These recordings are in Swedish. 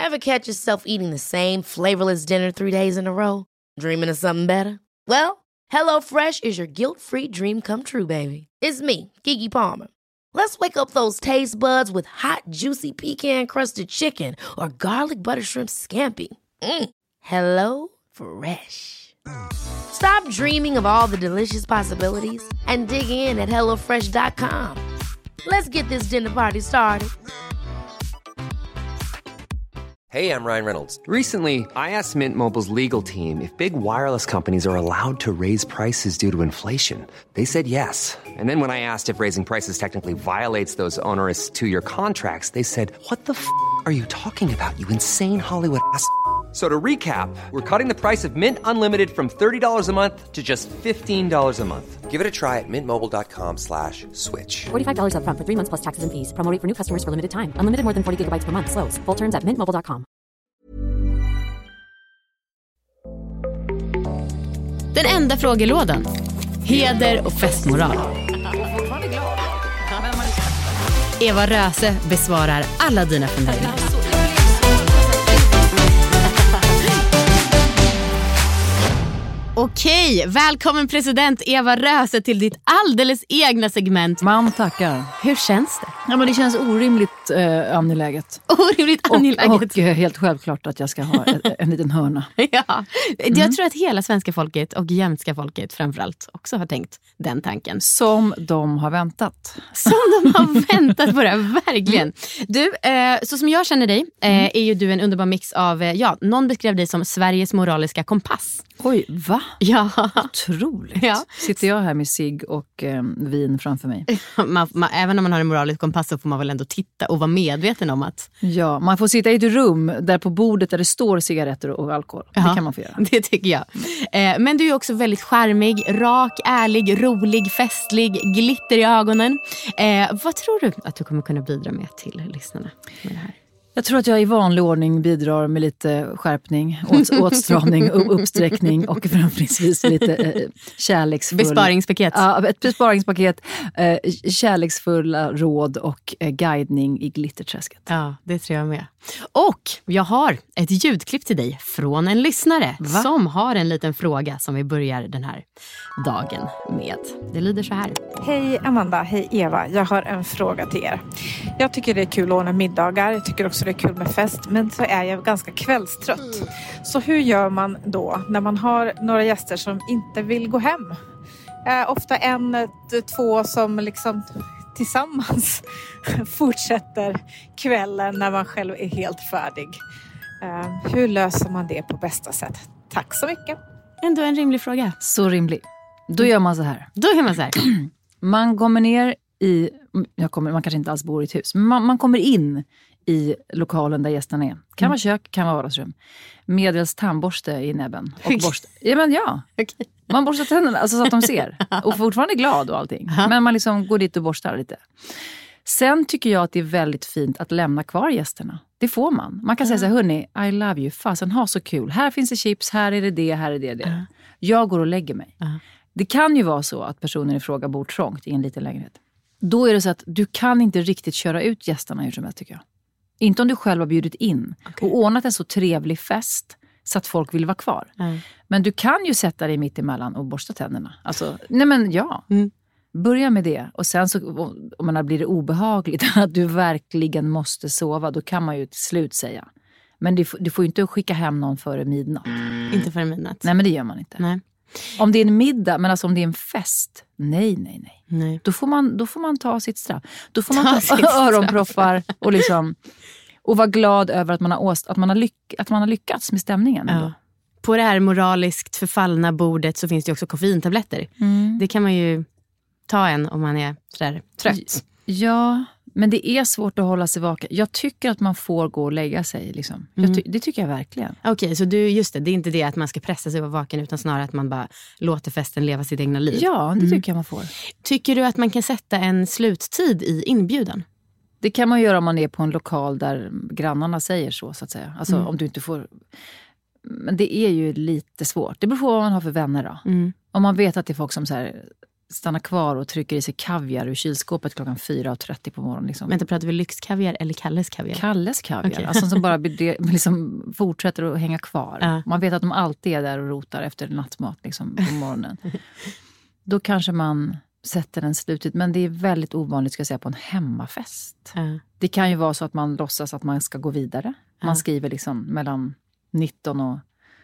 Ever catch yourself eating the same flavorless dinner 3 days in a row? Dreaming of something better? Well, HelloFresh is your guilt-free dream come true, baby. It's me, Keke Palmer. Let's wake up those taste buds with hot, juicy pecan-crusted chicken or garlic butter shrimp scampi. Hello Fresh. Stop dreaming of all the delicious possibilities and dig in at HelloFresh.com. Let's get this dinner party started. Hey, I'm Ryan Reynolds. Recently, I asked Mint Mobile's legal team if big wireless companies are allowed to raise prices due to inflation. They said yes. And then when I asked if raising prices technically violates those onerous 2-year contracts, they said, "What the f*** are you talking about, you insane Hollywood ass?" So to recap, we're cutting the price of Mint Unlimited from $30 a month to just $15 a month. Give it a try at mintmobile.com/switch. $45 up front for 3 months plus taxes and fees. Promo rate for new customers for limited time. Unlimited more than 40 gigabytes per month. Slows full terms at mintmobile.com. Den enda frågelådan. Heder och festmoral. Eva Röse besvarar alla dina funderingar. Okej, välkommen president Eva Röse till ditt alldeles egna segment. Man tackar. Hur känns det? Ja, men det känns orimligt angeläget. Orimligt angeläget. Och helt självklart att jag ska ha en liten hörna. Ja, jag tror att hela svenska folket och jämtska folket framförallt också har tänkt den tanken. Som de har väntat. Som de har väntat på det, verkligen. Du, så som jag känner dig är ju du en underbar mix av, någon beskrev dig som Sveriges moraliska kompass. Oj, va? Ja. Otroligt. Ja. Sitter jag här med cigg och vin framför mig. Även om man har en moralisk kompass så får man väl ändå titta och vara medveten om att... Ja, man får sitta i ett rum där på bordet där det står cigaretter och alkohol. Ja, det kan man få göra. Det tycker jag. Men du är också väldigt charmig, rak, ärlig, rolig, festlig, glitter i ögonen. Vad tror du att du kommer kunna bidra med till lyssnarna med det här? Jag tror att jag i vanlig ordning bidrar med lite skärpning, åtstramning, uppsträckning och framförallt lite kärleksfull... Besparingspaket. Ja, ett besparingspaket, kärleksfulla råd och guidning i glitterträsket. Ja, det tror jag med. Och jag har ett ljudklipp till dig från en lyssnare som har en liten fråga som vi börjar den här dagen med. Det lyder så här. Hej Amanda, hej Eva. Jag har en fråga till er. Jag tycker det är kul att ordna middagar. Jag tycker också det är kul med fest. Men så är jag ganska kvällstrött. Så hur gör man då när man har några gäster som inte vill gå hem? Ofta 1-2 som liksom tillsammans fortsätter kvällen när man själv är helt färdig. Hur löser man det på bästa sätt? Tack så mycket. Ändå en rimlig fråga. Så rimlig. Då gör man så här. Man kommer ner i... man kanske inte alls bor i ett hus. Men man kommer in i lokalen där gästerna är. Kan vara kök, kan vara vardagsrum. Medelst tandborste i näbben. Och borste. Okay. Man borstar tänderna alltså så att de ser. Och fortfarande glad och allting. Men man liksom går dit och borstar lite. Sen tycker jag att det är väldigt fint att lämna kvar gästerna. Det får man. Man kan säga så här, hörni, I love you. Fasen, ha så kul. Här finns det chips, här är det, här är det. Jag går och lägger mig. Det kan ju vara så att personen i fråga bor trångt i en liten lägenhet. Då är det så att du kan inte riktigt köra ut gästerna hur som helst, tycker jag. Inte om du själv har bjudit in och ordnat en så trevlig fest så att folk vill vara kvar. Men du kan ju sätta dig mitt emellan och borsta tänderna. Alltså, börja med det. Och sen så om blir det obehagligt att du verkligen måste sova, då kan man ju till slut säga. Men du får ju inte skicka hem någon före midnatt. Inte före midnatt. Nej, men det gör man inte. Nej. Om det är en middag, men alltså om det är en fest, nej. Då får man ta sitt straff. Då får man ta öronproppar och liksom och vara glad över att man har lyckats med stämningen. Ja. På det här moraliskt förfallna bordet så finns det också koffeintabletter. Det kan man ju ta en om man är sådär trött. Ja, men det är svårt att hålla sig vaken. Jag tycker att man får gå och lägga sig. Liksom. Det tycker jag verkligen. Okej, så det är inte det att man ska pressa sig och vara vaken, utan snarare att man bara låter festen leva sitt egna liv. Ja, det tycker jag man får. Tycker du att man kan sätta en sluttid i inbjudan? Det kan man göra om man är på en lokal där grannarna säger så att säga. Alltså om du inte får... Men det är ju lite svårt. Det beror på vad man har för vänner då. Om man vet att det är folk som så här stannar kvar och trycker i sig kaviar ur kylskåpet 4:30 på morgonen. Liksom. Men pratar vi lyxkaviar eller Kalles kaviar? Kalles kaviar, alltså som bara liksom fortsätter att hänga kvar. Man vet att de alltid är där och rotar efter nattmat liksom, på morgonen. Då kanske man sätter en sluttid, men det är väldigt ovanligt ska jag säga på en hemmafest. Det kan ju vara så att man låtsas att man ska gå vidare. Man skriver liksom mellan 19 och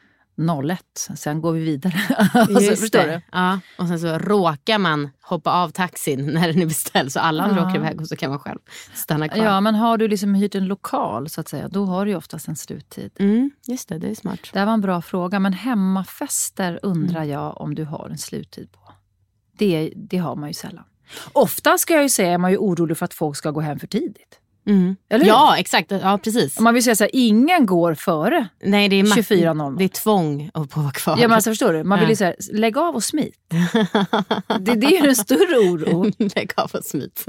01. Sen går vi vidare. Alltså, förstår du? Ja, och sen så råkar man hoppa av taxin när den är beställd. Så alla andra åker iväg och så kan man själv stanna kvar. Ja, men har du liksom hyrt en lokal så att säga, då har du ju oftast en sluttid. Just det är smart. Det var en bra fråga, men hemmafester undrar jag om du har en sluttid på. Det har man ju sällan. Ofta ska jag ju säga är man ju orolig för att folk ska gå hem för tidigt. Eller hur? Ja, exakt. Ja, precis. Man vill säga så här, ingen går före. Nej, det är 24:00. Det är tvång att vara kvar. Ja, men alltså förstår du? Man vill ju säga, lägg av och smit. det är ju en större oro. Lägg av och smit.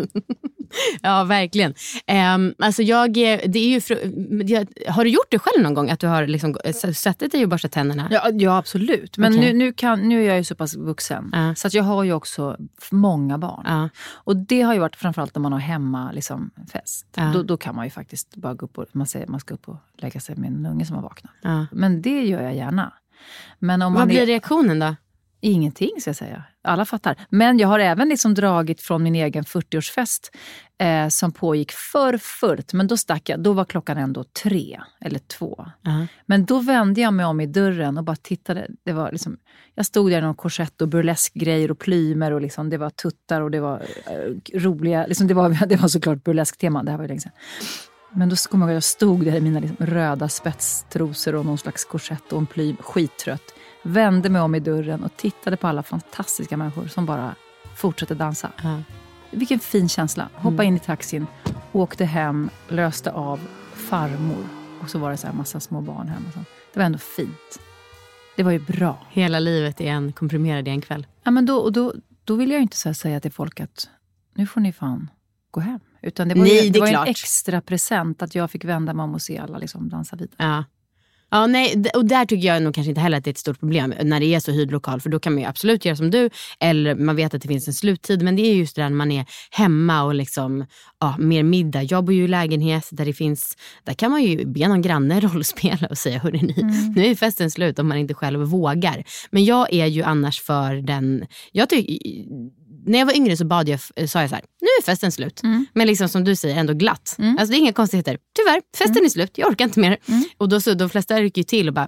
Ja, verkligen. Alltså det är ju har du gjort det själv någon gång? Att du har liksom sett dig och borstat tänderna? Ja, absolut. Men nu är jag ju så pass vuxen. Så att jag har ju också många barn. Och det har ju varit framförallt när man har hemma liksom, fest. Då kan man ju faktiskt bara gå upp och man ska upp och lägga sig med en unge som har vaknat. Men det gör jag gärna. Men om vad blir reaktionen då? Ingenting ska jag säga. Alla fattar. Men jag har även liksom dragit från min egen 40-årsfest som pågick för fullt. Men då stack jag. Då var klockan ändå 3 eller 2. Men då vände jag mig om i dörren och bara tittade. Det var liksom, jag stod där i någon korsett och burleskgrejer och plymer och liksom, det var tuttar och det var roliga. Liksom, det var såklart burlesktema. Det här var ju länge sedan. Men då kommer jag stod där i mina liksom röda spetstrosor och någon slags korsett och en plym, skittrött. Vände mig om i dörren och tittade på alla fantastiska människor som bara fortsatte dansa. Vilken fin känsla. Hoppa in i taxin, åkte hem, löste av farmor. Och så var det så här massa små barn hemma. Det var ändå fint. Det var ju bra. Hela livet är en komprimerad i en kväll. Ja, men då vill jag inte så säga till folk att nu får ni fan gå hem. Utan det var en extra present att jag fick vända mig om och se alla liksom dansa vidare. Ja, nej, och där tycker jag nog kanske inte heller att det är ett stort problem när det är så hyrd lokal, för då kan man ju absolut göra som du, eller man vet att det finns en sluttid, men det är just det där när man är hemma och liksom, mer middag. Jag bor ju i lägenhet där kan man ju be någon granne rollspela och säga, hörrni, nu är festen slut om man inte själv vågar. Men jag är ju annars för den, när jag var yngre så sa jag så här, nu är festen slut. Men liksom som du säger, ändå glatt. Alltså det är inga konstigheter. Tyvärr, festen är slut, jag orkar inte mer. Och då så, de flesta rycker ju till och bara,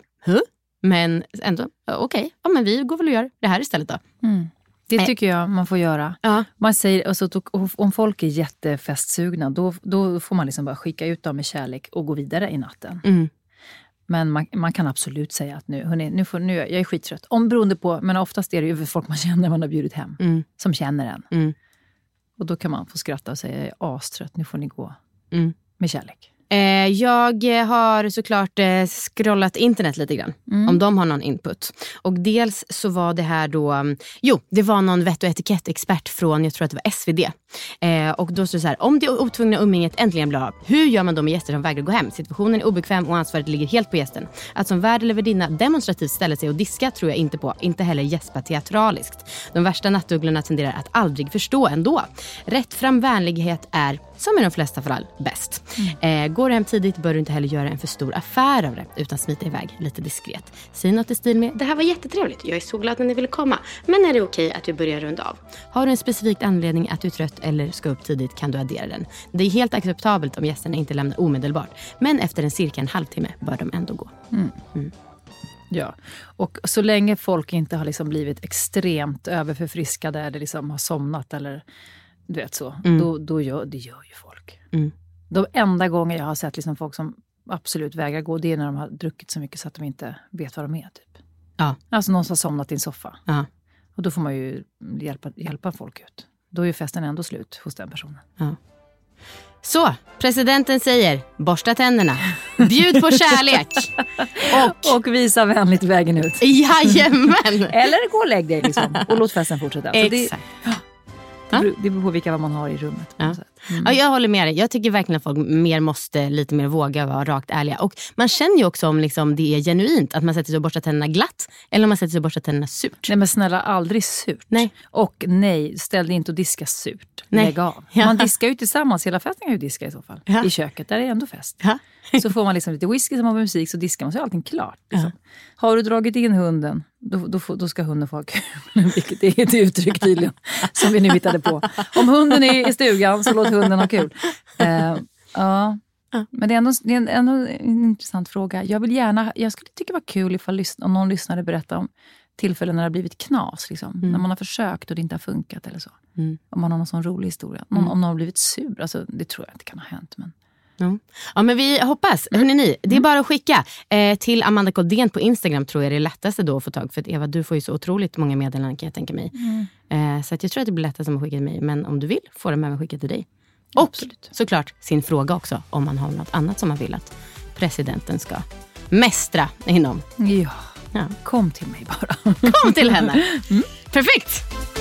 men ändå, okej. Ja, men vi går väl och gör det här istället då. Det tycker jag man får göra. Man säger, alltså, om folk är jättefestsugna, då får man liksom bara skicka ut dem med kärlek och gå vidare i natten. Men man kan absolut säga att nu jag är skittrött. Beroende på, men oftast är det ju folk man känner man har bjudit hem. Som känner en. Och då kan man få skratta och säga, jag är astrött, nu får ni gå. Med kärlek. Jag har såklart scrollat internet lite grann. Om de har någon input. Och dels så var det här då, det var någon vett- och etikettexpert från, jag tror att det var SvD. Och då står det så här, om det otvungna umgänget äntligen blir av, hur gör man då med gäster som vägrar gå hem? Situationen är obekväm och ansvaret ligger helt på gästen. Att som värd eller värdinna demonstrativt ställa sig och diska tror jag inte på. Inte heller gäspa teatraliskt. De värsta nattugglorna tenderar att aldrig förstå ändå. Rätt fram vänlighet är, som i de flesta fall, bäst. Går du hem tidigt bör du inte heller göra en för stor affär av det, utan smita iväg lite diskret. Säg något i stil med, det här var jättetrevligt, jag är så glad att ni ville komma, men är det okej att du börjar runda av? Har du en specifik anledning att du är trött eller ska upp tidigt kan du addera den. Det är helt acceptabelt om gästerna inte lämnar omedelbart, men efter cirka en halvtimme bör de ändå gå. Ja, och så länge folk inte har liksom blivit extremt överförfriskade eller liksom har somnat eller du vet så, då gör ju folk. De enda gånger jag har sett liksom folk som absolut vägrar gå, det är när de har druckit så mycket så att de inte vet vad de är typ. Alltså någon som har somnat i en soffa. Och då får man ju hjälpa folk ut. Då är ju festen ändå slut hos den personen. Så, presidenten säger, borsta tänderna, bjud på kärlek och visa vänligt vägen ut. Jajamän. Eller gå och lägg dig liksom, och låt festen fortsätta. Exakt. Det beror på vad man har i rummet. Ja, jag håller med dig. Jag tycker verkligen att folk måste lite mer våga vara rakt ärliga. Och man känner ju också om liksom det är genuint att man sätter sig och borstar tänderna glatt eller om man sätter sig och borstar tänderna surt. Nej men snälla, aldrig surt. Nej. Och nej, ställ dig inte och diska surt. Nej. Lägg av. Ja. Man diskar ju tillsammans, hela festen kan ju diska i så fall. Ja. I köket, där är det ändå fest. Ja. Så får man liksom lite whisky som har musik, så diskar man, så är allting klart. Liksom. Har du dragit in hunden, då ska hunden få ha kul. Vilket är ett uttryck tydligen som vi nu hittade på. Om hunden är i stugan så låt hunden ha kul. Ja. Men det är ändå en intressant fråga. Jag skulle tycka det var kul om någon lyssnade berätta om tillfällen när det har blivit knas. Liksom. När man har försökt och det inte har funkat eller så. Om man har någon sån rolig historia. Om någon har blivit sur. Alltså, det tror jag inte kan ha hänt. Men... Ja, men vi hoppas. Hörrni, det är bara att skicka till Amanda Koldén på Instagram, tror jag det är lättaste då att få tag. För att Eva, du får ju så otroligt många meddelanden, kan jag tänka mig. Så att jag tror att det blir lättast att skicka till mig. Men om du vill får de även skicka till dig. Och absolut, såklart sin fråga också, om man har något annat som man vill att presidenten ska mästra inom. Ja. Kom till mig bara. Kom till henne. Perfekt.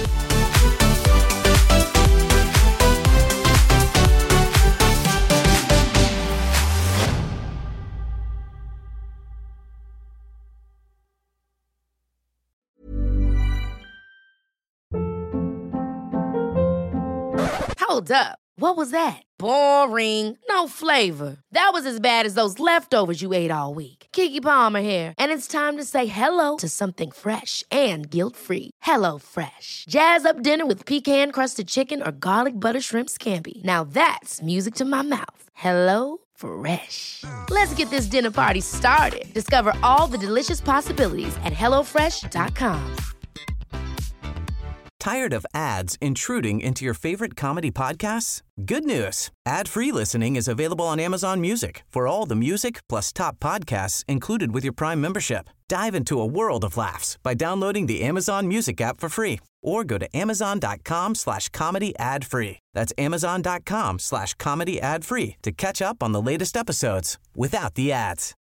Hold up. What was that? Boring. No flavor. That was as bad as those leftovers you ate all week. Keke Palmer here, and it's time to say hello to something fresh and guilt-free. Hello Fresh. Jazz up dinner with pecan-crusted chicken or garlic butter shrimp scampi. Now that's music to my mouth. Hello Fresh. Let's get this dinner party started. Discover all the delicious possibilities at hellofresh.com. Tired of ads intruding into your favorite comedy podcasts? Good news. Ad-free listening is available on Amazon Music for all the music plus top podcasts included with your Prime membership. Dive into a world of laughs by downloading the Amazon Music app for free or go to amazon.com/comedy ad-free. That's amazon.com/comedy ad-free to catch up on the latest episodes without the ads.